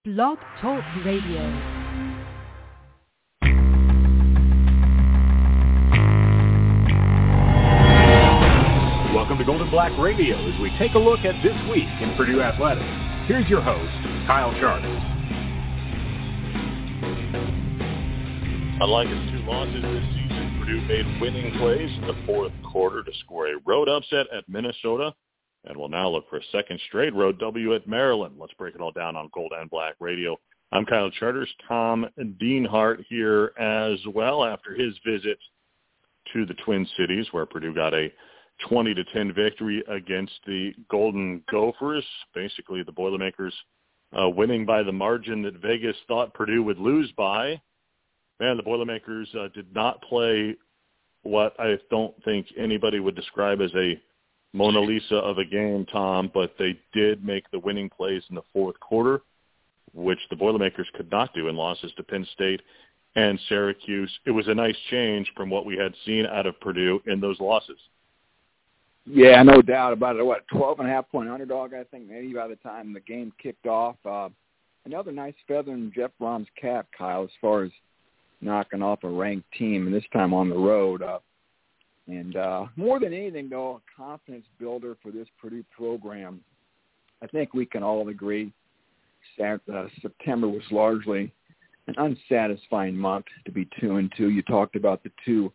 Blog Talk Radio. Welcome to Golden Black Radio as we take a look at this week in Purdue Athletics. Here's your host, Kyle Charters. Unlike its two losses this season, Purdue made winning plays in the fourth quarter to score a road upset at Minnesota and will now look for a second straight road W at Maryland. Let's break it all down on Gold and Black Radio. I'm Kyle Charters. Tom Dienhart here as well after his visit to the Twin Cities, where Purdue got a 20-10 victory against the Golden Gophers. Basically, the Boilermakers winning by the margin that Vegas thought Purdue would lose by. Man, the Boilermakers did not play what I don't think anybody would describe as a Mona Lisa of a game, Tom, but they did make the winning plays in the fourth quarter, which the Boilermakers could not do in losses to Penn State and Syracuse. It was a nice change from what we had seen out of Purdue in those losses. Yeah, no doubt about it. 12.5-point underdog, I think, maybe by the time the game kicked off. Another nice feather in Jeff Brohm's cap, Kyle, as far as knocking off a ranked team, and this time on the road. And more than anything, though, a confidence builder for this Purdue program. I think we can all agree September was largely an unsatisfying month to be 2-2. You talked about the two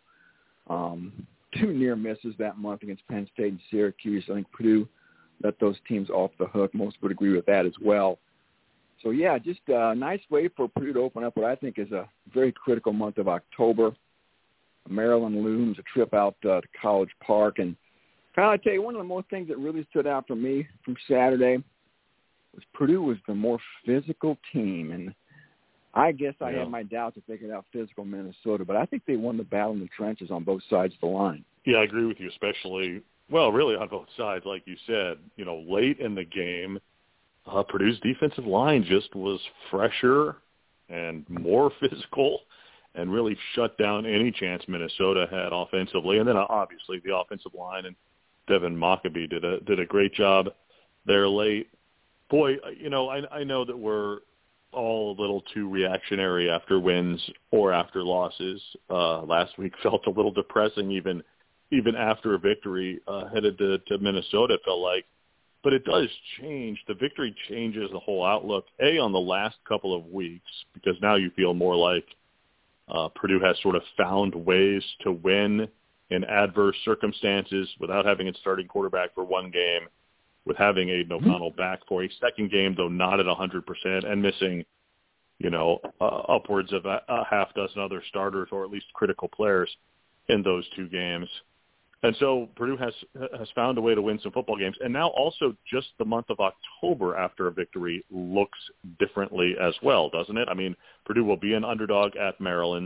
near misses that month against Penn State and Syracuse. I think Purdue let those teams off the hook. Most would agree with that as well. So, yeah, just a nice way for Purdue to open up what I think is a very critical month of October. Maryland looms, a trip out to College Park. And, Kyle, I tell you, one of the most things that really stood out for me from Saturday was Purdue was the more physical team. And I guess I had my doubts of thinking out physical Minnesota, but I think they won the battle in the trenches on both sides of the line. Yeah, I agree with you, especially, well, really on both sides, like you said. You know, late in the game, Purdue's defensive line just was fresher and more physical and really shut down any chance Minnesota had offensively. And then obviously the offensive line and Devin Mockabee did a great job there late. Boy, you know, I know that we're all a little too reactionary after wins or after losses. Last week felt a little depressing even after a victory headed to Minnesota, it felt like. But it does change. The victory changes the whole outlook, on the last couple of weeks, because now you feel more like Purdue has sort of found ways to win in adverse circumstances without having its starting quarterback for one game, with having Aiden O'Connell back for a second game, though not at 100%, and missing, you know, upwards of a half dozen other starters or at least critical players in those two games. And so Purdue has found a way to win some football games. And now also just the month of October after a victory looks differently as well, doesn't it? I mean, Purdue will be an underdog at Maryland,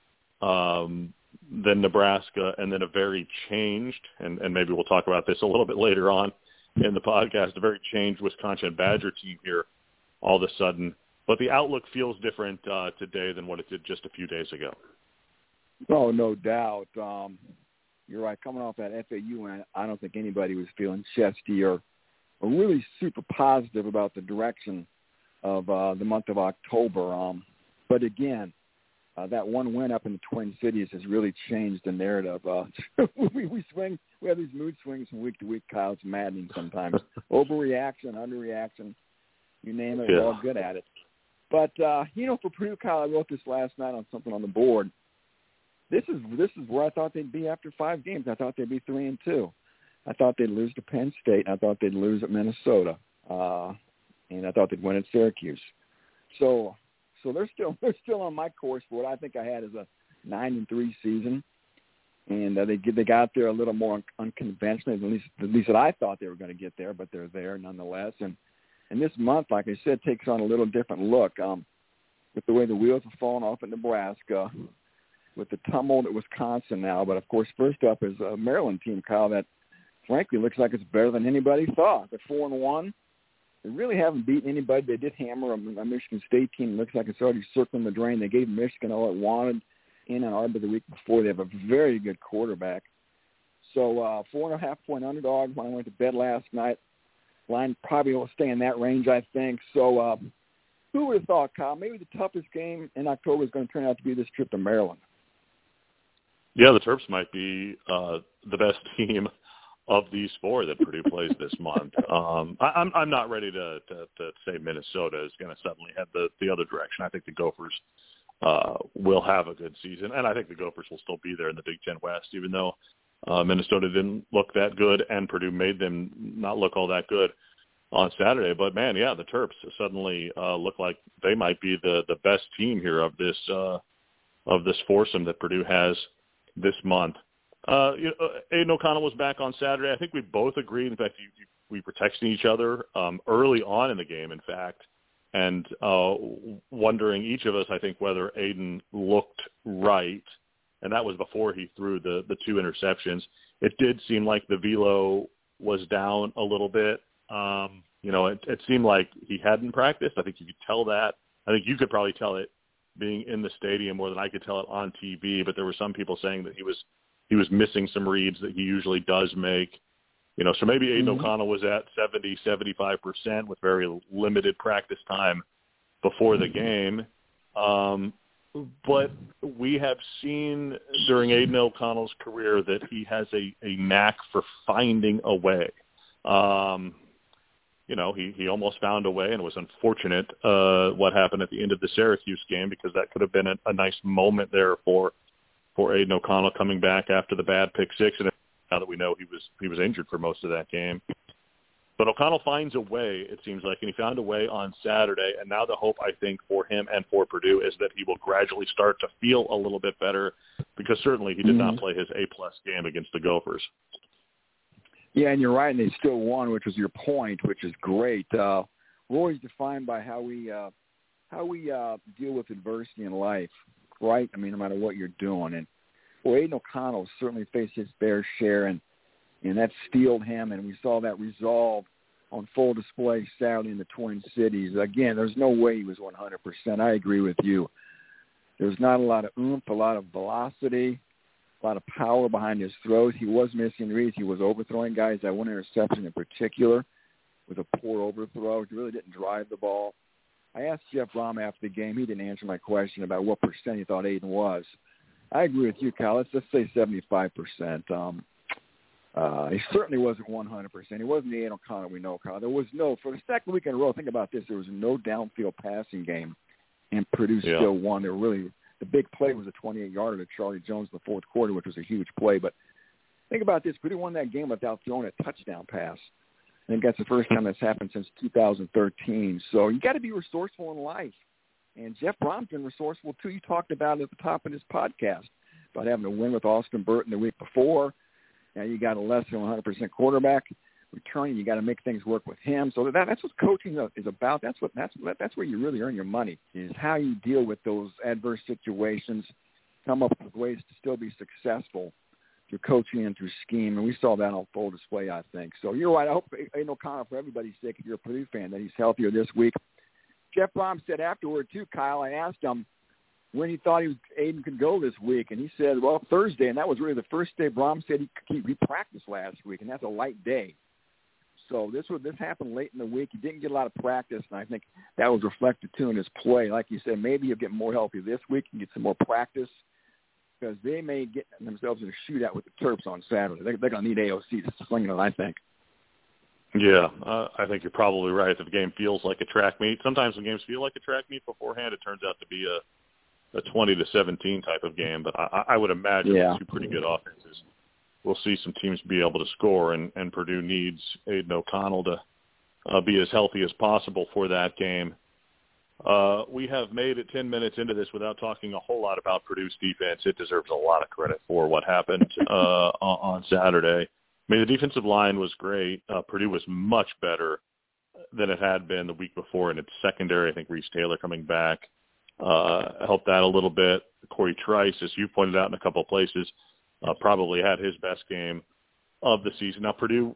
then Nebraska, and then a very changed, and maybe we'll talk about this a little bit later on in the podcast, a very changed Wisconsin Badger team here all of a sudden. But the outlook feels different today than what it did just a few days ago. Oh, no doubt. You're right. Coming off that FAU win, I don't think anybody was feeling chesty or really super positive about the direction of the month of October. But again, that one win up in the Twin Cities has really changed the narrative. We have these mood swings from week to week, Kyle. It's maddening sometimes. Overreaction, underreaction, you name it, we're all good at it. But, you know, for Purdue, Kyle, I wrote this last night on something on the board. This is where I thought they'd be after 5 games. I thought they'd be 3-2. I thought they'd lose to Penn State. I thought they'd lose at Minnesota, and I thought they'd win at Syracuse. So they're still on my course for what I think I had as a 9-3 season, and they got there a little more unconventionally. At least that I thought they were going to get there, but they're there nonetheless. And this month, like I said, takes on a little different look with the way the wheels have fallen off at Nebraska, with the tumult at Wisconsin now. But, of course, first up is a Maryland team, Kyle, that frankly looks like it's better than anybody thought. They're 4-1. They really haven't beaten anybody. They did hammer a Michigan State team. It looks like it's already circling the drain. They gave Michigan all it wanted in Ann Arbor the week before. They have a very good quarterback. So 4.5-point underdog when I went to bed last night. Line probably will stay in that range, I think. So Who would have thought, Kyle, maybe the toughest game in October is going to turn out to be this trip to Maryland? Yeah, the Terps might be the best team of these four that Purdue plays this month. I'm not ready to say Minnesota is going to suddenly head the other direction. I think the Gophers will have a good season, and I think the Gophers will still be there in the Big Ten West, even though Minnesota didn't look that good and Purdue made them not look all that good on Saturday. But, man, yeah, the Terps suddenly look like they might be the best team here of this foursome that Purdue has this month. Aiden O'Connell was back on Saturday. I think we both agreed. In fact, we were texting each other early on in the game, in fact, and wondering each of us, I think, whether Aiden looked right, and that was before he threw the two interceptions. It did seem like the velo was down a little bit. It seemed like he hadn't practiced. I think you could tell that. I think you could probably tell it being in the stadium more than I could tell it on TV, but there were some people saying that he was missing some reads that he usually does make. So maybe Aiden O'Connell was at 70-75% with very limited practice time before the game. But we have seen during Aiden O'Connell's career that he has a knack for finding a way. He almost found a way, and it was unfortunate what happened at the end of the Syracuse game, because that could have been a nice moment there for Aiden O'Connell coming back after the bad pick six, and now that we know he was injured for most of that game. But O'Connell finds a way, it seems like, and he found a way on Saturday, and now the hope, I think, for him and for Purdue is that he will gradually start to feel a little bit better, because certainly he did not play his A-plus game against the Gophers. Yeah, and you're right, and they still won, which was your point, which is great. We're always defined by how we deal with adversity in life, right? I mean, no matter what you're doing. And Aiden O'Connell certainly faced his fair share, and that steeled him, and we saw that resolve on full display Saturday in the Twin Cities. Again, there's no way he was 100%. I agree with you. There's not a lot of oomph, a lot of velocity, a lot of power behind his throws. He was missing reads. He was overthrowing guys. That one interception in particular was a poor overthrow. He really didn't drive the ball. I asked Jeff Brom after the game. He didn't answer my question about what percent he thought Aiden was. I agree with you, Kyle. Let's say 75%. He certainly wasn't 100%. He wasn't the Aiden O'Connell we know, Kyle. There was for the second week in a row, think about this, there was no downfield passing game, and Purdue still won. The big play was a 28-yarder to Charlie Jones in the fourth quarter, which was a huge play. But think about this. Purdue won that game without throwing a touchdown pass. I think that's the first time that's happened since 2013. So you got to be resourceful in life. And Jeff Brom's been resourceful, too. You talked about it at the top of this podcast, about having a win with Austin Burton the week before. Now you got a less than 100% quarterback returning. You got to make things work with him. So that's what coaching is about. That's where you really earn your money, is how you deal with those adverse situations, come up with ways to still be successful through coaching and through scheme. And we saw that on full display, I think. So you're right. I hope Aiden O'Connell, for everybody's sake, if you're a Purdue fan, that he's healthier this week. Jeff Brom said afterward, too, Kyle, I asked him when he thought Aiden could go this week, and he said, well, Thursday, and that was really the first day Brom said he practiced last week, and that's a light day. So this happened late in the week. He didn't get a lot of practice, and I think that was reflected, too, in his play. Like you said, maybe he'll get more healthy this week and get some more practice, because they may get themselves in a shootout with the Terps on Saturday. They're going to need AOC to sling it, I think. Yeah, I think you're probably right. If the game feels like a track meet, sometimes when games feel like a track meet beforehand, it turns out to be a 20-17 type of game. But I would imagine with two pretty good offenses, we'll see some teams be able to score, and Purdue needs Aiden O'Connell to be as healthy as possible for that game. We have made it 10 minutes into this without talking a whole lot about Purdue's defense. It deserves a lot of credit for what happened on Saturday. I mean, the defensive line was great. Purdue was much better than it had been the week before in its secondary. I think Reese Taylor coming back helped that a little bit. Corey Trice, as you pointed out in a couple of places, probably had his best game of the season. Now, Purdue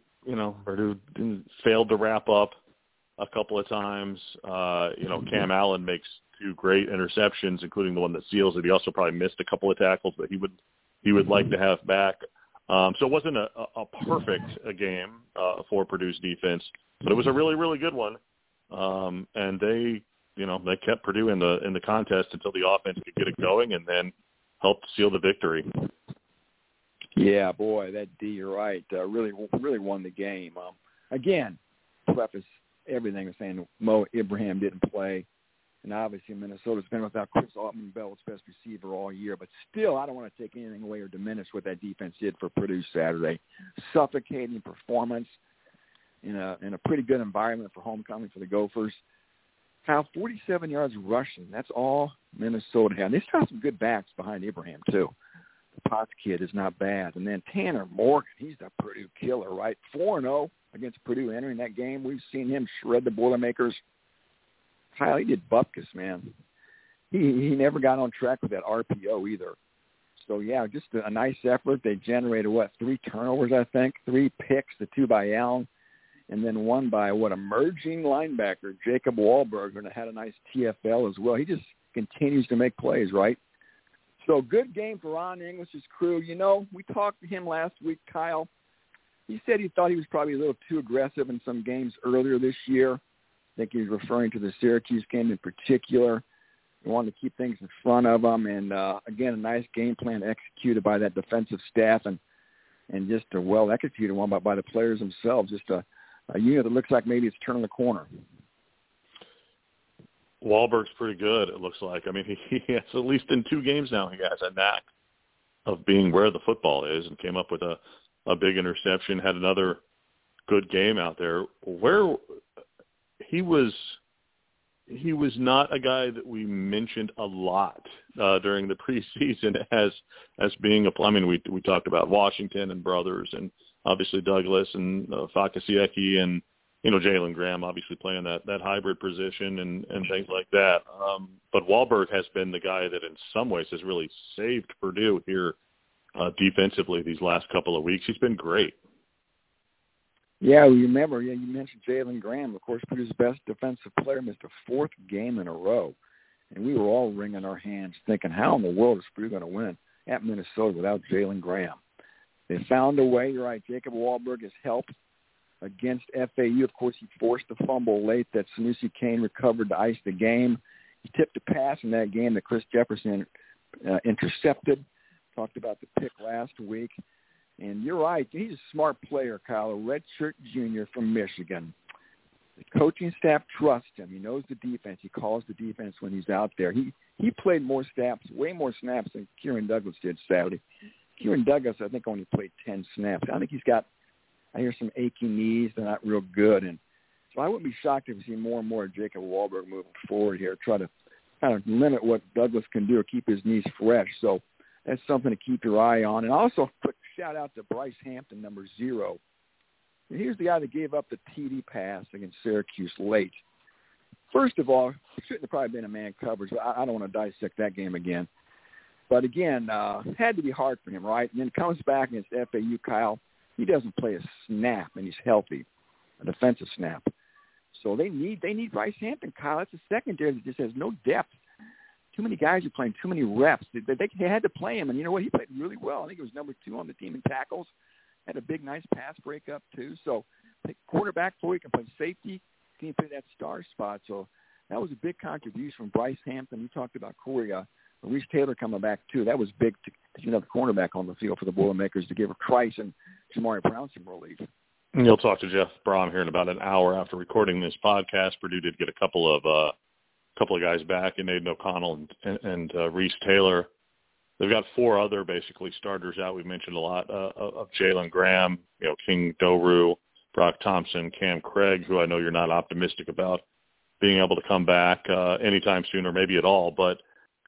failed to wrap up a couple of times. Cam Allen makes two great interceptions, including the one that seals it. He also probably missed a couple of tackles that he would like to have back. So it wasn't a perfect game for Purdue's defense, but it was a really, really good one. And they they kept Purdue in the contest until the offense could get it going, and then helped seal the victory. Yeah, boy, that D, you're right. Really won the game. Again, preface everything with saying Mo Ibrahim didn't play, and obviously Minnesota's been without Chris Autman-Bell, its best receiver all year. But still, I don't want to take anything away or diminish what that defense did for Purdue Saturday. Suffocating performance in a pretty good environment for homecoming for the Gophers. Kyle, 47 yards rushing. That's all Minnesota had. They still have some good backs behind Ibrahim, too. The Potts kid is not bad. And then Tanner Morgan, he's the Purdue killer, right? 4-0 against Purdue entering that game. We've seen him shred the Boilermakers. Kyle, he did bupkis, man. He never got on track with that RPO either. So, yeah, just a nice effort. They generated, 3 turnovers, I think, 3 picks, the 2 by Allen, and then 1 by, emerging linebacker, Jacob Wahlberg, and had a nice TFL as well. He just continues to make plays, right? So good game for Ron English's crew. We talked to him last week, Kyle. He said he thought he was probably a little too aggressive in some games earlier this year. I think he was referring to the Syracuse game in particular. He wanted to keep things in front of him. And, again, a nice game plan executed by that defensive staff and just a well-executed one by the players themselves. Just a unit that looks like maybe it's turning the corner. Wahlberg's pretty good, it looks like. I mean, he has, at least in 2 games now, he has a knack of being where the football is, and came up with a big interception, had another good game out there. Where he was not a guy that we mentioned a lot during the preseason as being we talked about Washington and Brothers, and obviously Douglas and Fakasiecki and Jalen Graham obviously playing that hybrid position and things like that. But Wahlberg has been the guy that in some ways has really saved Purdue here defensively these last couple of weeks. He's been great. Yeah, you mentioned Jalen Graham. Of course, Purdue's best defensive player missed a 4th game in a row. And we were all wringing our hands thinking, how in the world is Purdue going to win at Minnesota without Jalen Graham? They found a way. You're right, Jacob Wahlberg has helped against FAU. Of course, he forced a fumble late that Sanusi Kane recovered to ice the game. He tipped a pass in that game that Chris Jefferson intercepted. Talked about the pick last week. And you're right, he's a smart player, Kyle, a redshirt junior from Michigan. The coaching staff trusts him. He knows the defense. He calls the defense when he's out there. He played more snaps, way more snaps than Kieran Douglas did Saturday. Kieran Douglas, I think, only played 10 snaps. I think he's got, I hear some aching knees. They're not real good. And so I wouldn't be shocked if we see more and more Jacob Wahlberg moving forward here, try to kind of limit what Douglas can do or keep his knees fresh. So that's something to keep your eye on. And also a quick shout-out to Bryce Hampton, number 0. And here's the guy that gave up the TD pass against Syracuse late. First of all, shouldn't have probably been a man coverage. I don't want to dissect that game again. But, again, had to be hard for him, right? And then comes back against FAU, Kyle. He doesn't play a snap, and he's healthy, a defensive snap. So they need Bryce Hampton, Kyle. That's a secondary that just has no depth. Too many guys are playing too many reps. They had to play him, and you know what? He played really well. I think he was number 2 on the team in tackles. Had a big, nice pass breakup, too. So quarterback for you can play safety. Can you play that star spot? So that was a big contribution from Bryce Hampton. You talked about Corey Reese Taylor coming back, too. That was big to have a cornerback on the field for the Boilermakers to give Trice and Jamari Brown some relief. And you'll talk to Jeff Brom here in about an hour after recording this podcast. Purdue did get a couple of guys back, and Aiden O'Connell and Reese Taylor. They've got 4 other basically starters out. We've mentioned a lot of Jalen Graham, King Doru, Brock Thompson, Cam Craig, who I know you're not optimistic about being able to come back anytime soon or maybe at all. But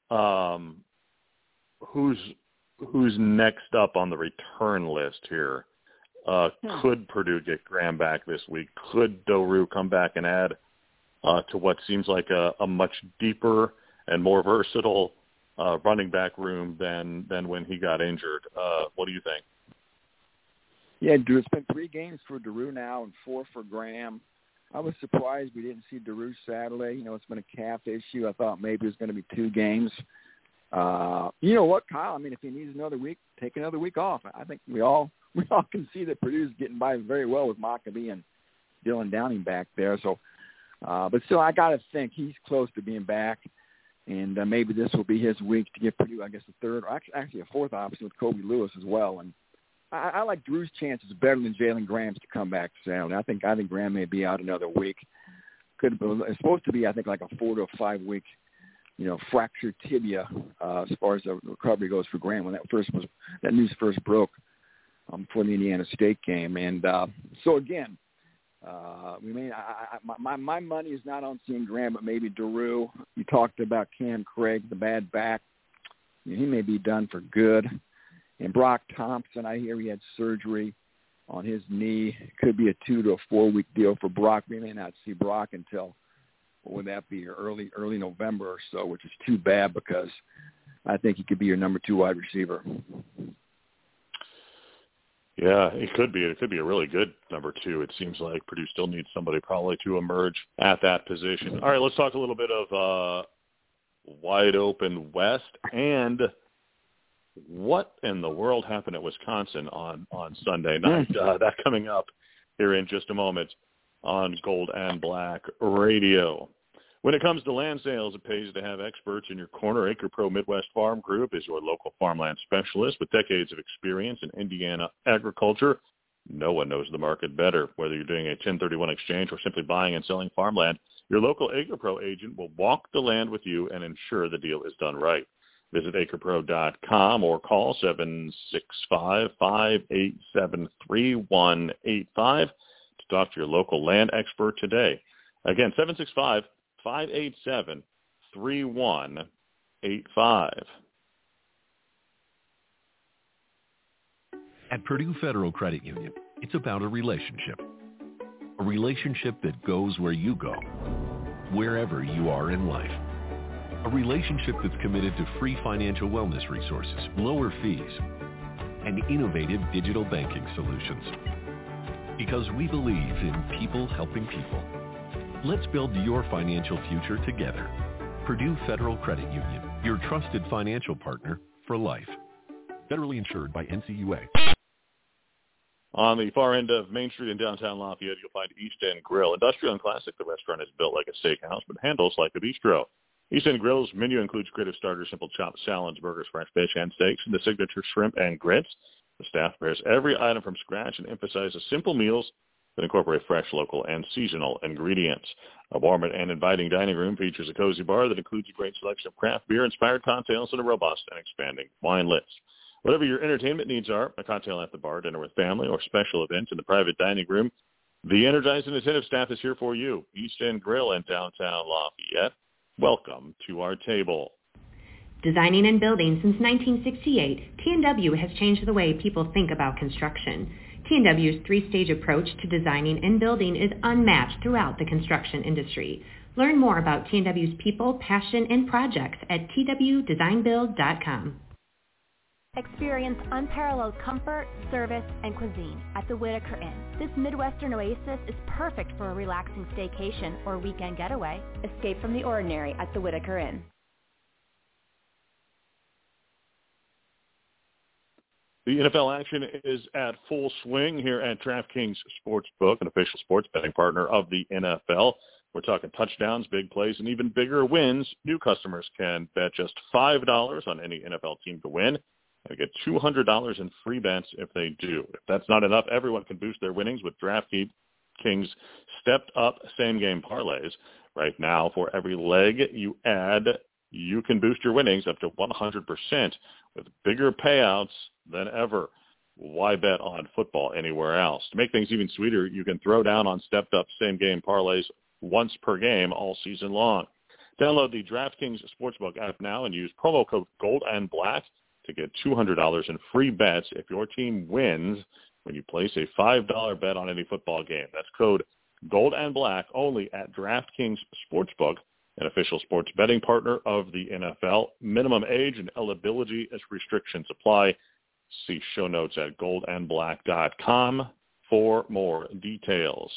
who's next up on the return list here? Could Purdue get Graham back this week? Could Doru come back and add to what seems like a much deeper and more versatile running back room than when he got injured? What do you think? Yeah, Drew, it's been 3 games for Doru now and 4 for Graham. I was surprised we didn't see Doru Saturday. It's been a calf issue. I thought maybe it was going to be 2 games. You know what, Kyle? I mean, if he needs another week, take another week off. I think we all can see that Purdue's getting by very well with Maccabee and Dylan Downing back there. So But still, I got to think he's close to being back, and maybe this will be his week to get Purdue, I guess, the third, or actually a fourth option with Kobe Lewis as well. And I like Drew's chances better than Jalen Graham's to come back Saturday. I think Graham may be out another week. It's supposed to be, I think, like a 4 to 5 week, fractured tibia as far as the recovery goes for Graham when that news first broke before the Indiana State game. And so again, my money is not on seeing Graham, but maybe Drew. You talked about Cam Craig, the bad back. He may be done for good. And Brock Thompson, I hear he had surgery on his knee. It could be a 2 to 4 week deal for Brock. We may not see Brock until, what would that be, early November or so, which is too bad because I think he could be your number 2 wide receiver. Yeah, it could be. It could be a really good number 2. It seems like Purdue still needs somebody probably to emerge at that position. All right, let's talk a little bit of wide open West and what in the world happened at Wisconsin on Sunday night. That coming up here in just a moment on Gold and Black Radio. When it comes to land sales, it pays to have experts in your corner. Acre Pro Midwest Farm Group is your local farmland specialist with decades of experience in Indiana agriculture. No one knows the market better. Whether you're doing a 1031 exchange or simply buying and selling farmland, your local Acre Pro agent will walk the land with you and ensure the deal is done right. Visit acrepro.com or call 765-587-3185 to talk to your local land expert today. Again, 765-587-3185. At Purdue Federal Credit Union, it's about a relationship. A relationship that goes where you go, wherever you are in life. A relationship that's committed to free financial wellness resources, lower fees, and innovative digital banking solutions. Because we believe in people helping people. Let's build your financial future together. Purdue Federal Credit Union, your trusted financial partner for life. Federally insured by NCUA. On the far end of Main Street in downtown Lafayette, you'll find East End Grill. Industrial and classic, the restaurant is built like a steakhouse, but handles like a bistro. East End Grill's menu includes creative starters, simple chopped salads, burgers, fresh fish, and steaks, and the signature shrimp and grits. The staff prepares every item from scratch and emphasizes simple meals that incorporate fresh, local, and seasonal ingredients. A warm and inviting dining room features a cozy bar that includes a great selection of craft beer, inspired cocktails, and a robust and expanding wine list. Whatever your entertainment needs are, a cocktail at the bar, dinner with family, or special events in the private dining room, the energized and attentive staff is here for you. East End Grill in downtown Lafayette. Welcome to our table. Designing and building since 1968, T&W has changed the way people think about construction. T&W's 3-stage approach to designing and building is unmatched throughout the construction industry. Learn more about T&W's people, passion, and projects at twdesignbuild.com. Experience unparalleled comfort, service, and cuisine at the Whitaker Inn. This Midwestern oasis is perfect for a relaxing staycation or weekend getaway. Escape from the ordinary at the Whitaker Inn. The NFL action is at full swing here at DraftKings Sportsbook, an official sports betting partner of the NFL. We're talking touchdowns, big plays, and even bigger wins. New customers can bet just $5 on any NFL team to win. They get $200 in free bets if they do. If that's not enough, everyone can boost their winnings with DraftKings stepped-up same-game parlays. Right now, for every leg you add, you can boost your winnings up to 100% with bigger payouts than ever. Why bet on football anywhere else? To make things even sweeter, you can throw down on stepped-up same-game parlays once per game all season long. Download the DraftKings Sportsbook app now and use promo code Gold and Black to get $200 in free bets if your team wins when you place a $5 bet on any football game. That's code Gold and Black only at DraftKings Sportsbook, an official sports betting partner of the NFL. Minimum age and eligibility as restrictions apply. See show notes at goldandblack.com for more details.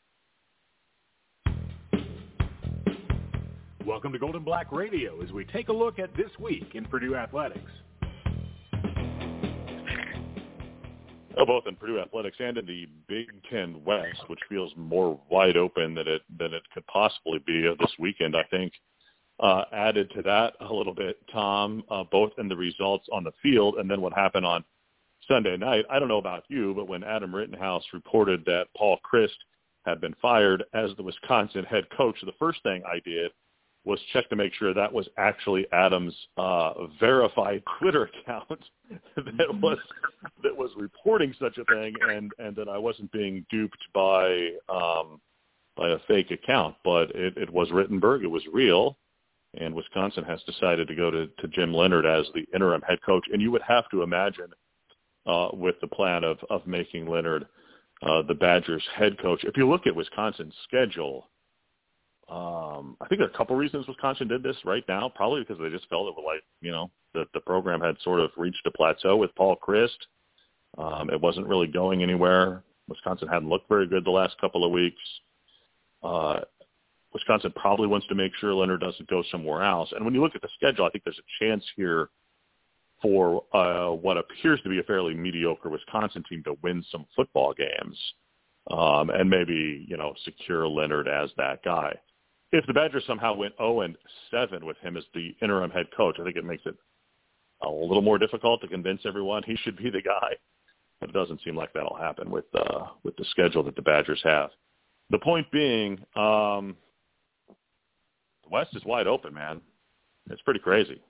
Welcome to Gold and Black Radio as we take a look at this week in Purdue athletics. both in Purdue athletics and in the Big Ten West, which feels more wide open than it could possibly be this weekend, I think. Added to that a little bit, Tom, both in the results on the field and then what happened on Sunday night. I don't know about you, but when Adam Rittenhouse reported that Paul Chryst had been fired as the Wisconsin head coach, the first thing I did was check to make sure that was actually Adam's verified Twitter account that was reporting such a thing, and that I wasn't being duped by a fake account. But it was Rittenberg. It was real. And Wisconsin has decided to go to Jim Leonhard as the interim head coach. And you would have to imagine with the plan of making Leonhard the Badgers head coach. If you look at Wisconsin's schedule, I think there are a couple reasons Wisconsin did this right now, probably because they just felt it was that the program had sort of reached a plateau with Paul Chryst. It wasn't really going anywhere. Wisconsin hadn't looked very good the last couple of weeks. Wisconsin probably wants to make sure Leonhard doesn't go somewhere else. And when you look at the schedule, I think there's a chance here for what appears to be a fairly mediocre Wisconsin team to win some football games and maybe, secure Leonhard as that guy. If the Badgers somehow went 0-7 with him as the interim head coach, I think it makes it a little more difficult to convince everyone he should be the guy. But it doesn't seem like that'll happen with the schedule that the Badgers have. The point being, the West is wide open, man. It's pretty crazy.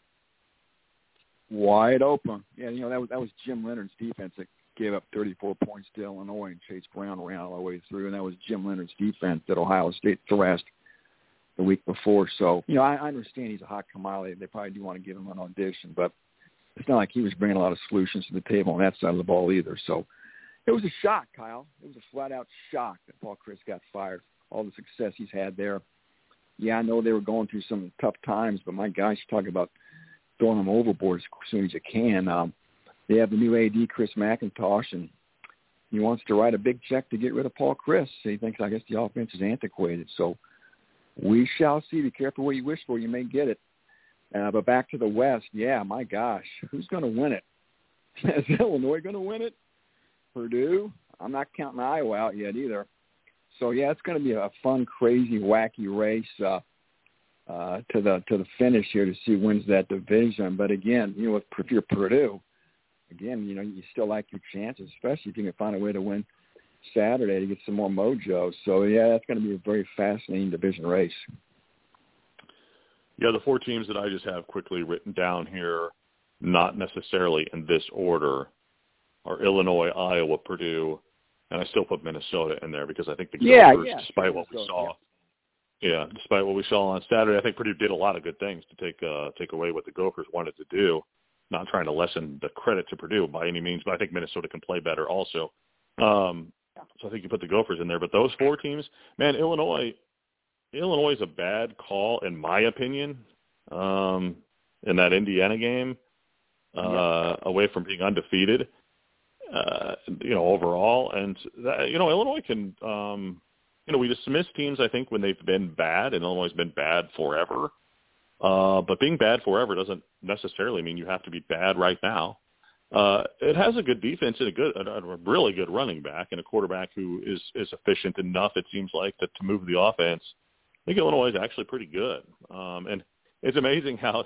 Wide open. Yeah, that was Jim Leonhard's defense that gave up 34 points to Illinois, and Chase Brown ran all the way through, and that was Jim Leonhard's defense that Ohio State thrashed the week before. So, I understand he's a hot commodity. They probably do want to give him an audition, but it's not like he was bringing a lot of solutions to the table on that side of the ball either. So it was a shock, Kyle. It was a flat-out shock that Paul Chryst got fired, all the success he's had there. Yeah, I know they were going through some tough times, but my gosh, you're talking about throwing them overboard as soon as you can. They have the new AD, Chris McIntosh, and he wants to write a big check to get rid of Paul Chryst. He thinks, I guess, the offense is antiquated. So we shall see. Be careful what you wish for. You may get it. But back to the West, yeah, my gosh, who's going to win it? Is Illinois going to win it? Purdue? I'm not counting Iowa out yet either. So, yeah, it's going to be a fun, crazy, wacky race to the finish here to see who wins that division. But, again, if you're Purdue, again, you still like your chances, especially if you can find a way to win Saturday to get some more mojo. So, yeah, that's going to be a very fascinating division race. Yeah, the four teams that I just have quickly written down here, not necessarily in this order, are Illinois, Iowa, Purdue, and I still put Minnesota in there because I think the Gophers, despite what we saw, despite what we saw on Saturday, I think Purdue did a lot of good things to take away what the Gophers wanted to do. Not trying to lessen the credit to Purdue by any means, but I think Minnesota can play better also. So I think you put the Gophers in there. But those four teams, man, Illinois is a bad call, in my opinion, in that Indiana game, away from being undefeated, overall. And, Illinois can, we dismiss teams, I think, when they've been bad, and Illinois has been bad forever. But being bad forever doesn't necessarily mean you have to be bad right now. It has a good defense and a really good running back and a quarterback who is efficient enough, it seems like, to move the offense. I think Illinois is actually pretty good. And it's amazing how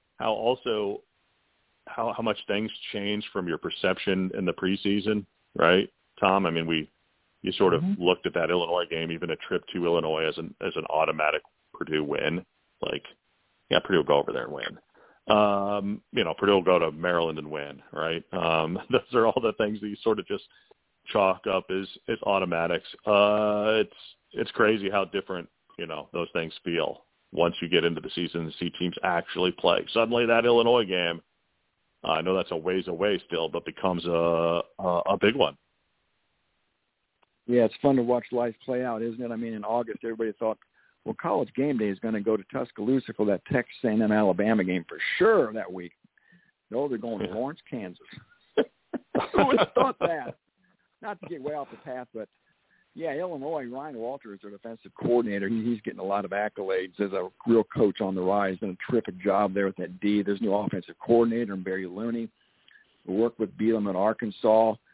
much things change from your perception in the preseason, right, Tom? I mean, you sort of looked at that Illinois game, even a trip to Illinois, as an automatic Purdue win. Like, yeah, Purdue will go over there and win. Purdue will go to Maryland and win, right? Those are all the things that you sort of just chalk up as automatics. It's crazy how different, those things feel once you get into the season and see teams actually play. Suddenly that Illinois game, I know that's a ways away still, but becomes a big one. Yeah, it's fun to watch life play out, isn't it? I mean, in August, everybody thought, well, College Game Day is going to go to Tuscaloosa for that Texas A&M Alabama game for sure that week. No, they're going to Lawrence, Kansas. Who would have thought that? Not to get way off the path, but, yeah, Illinois, Ryan Walters, their defensive coordinator, he's getting a lot of accolades as a real coach on the rise. Done a terrific job there with that D. There's new offensive coordinator, Barry Looney, who worked with Bielema in Arkansas.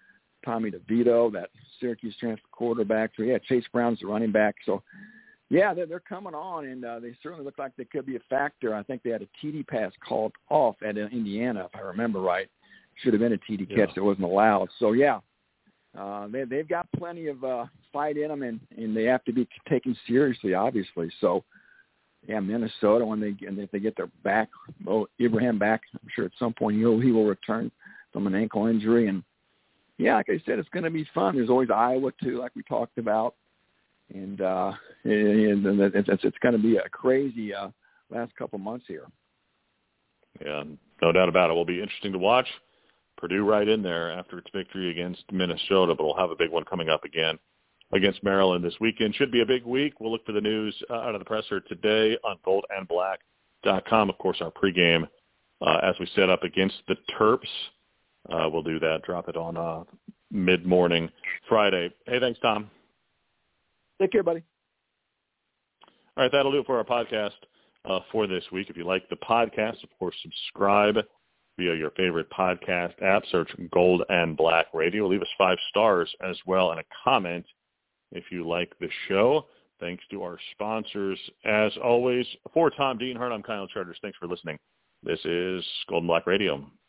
Tommy DeVito, that Syracuse transfer quarterback. So, yeah, Chase Brown's the running back. So, yeah, they're coming on, and they certainly look like they could be a factor. I think they had a TD pass called off at Indiana, if I remember right. Should have been a TD catch that wasn't allowed. So, yeah, they've got plenty of fight in them, and they have to be taken seriously, obviously. So, yeah, Minnesota, if they get their back, Ibrahim back, I'm sure at some point he will return from an ankle injury. And, yeah, like I said, it's going to be fun. There's always Iowa, too, like we talked about. And it's going to be a crazy last couple months here. Yeah, no doubt about it. It will be interesting to watch. Purdue right in there after its victory against Minnesota, but we'll have a big one coming up again against Maryland this weekend. Should be a big week. We'll look for the news out of the presser today on goldandblack.com. Of course, our pregame as we set up against the Terps. We'll do that, drop it on mid-morning Friday. Hey, thanks, Tom. Take care, buddy. All right, that'll do it for our podcast for this week. If you like the podcast, of course, subscribe via your favorite podcast app. Search Gold and Black Radio. Leave us 5 stars as well and a comment if you like the show. Thanks to our sponsors. As always, for Tom Dienhart, I'm Kyle Charters. Thanks for listening. This is Gold and Black Radio.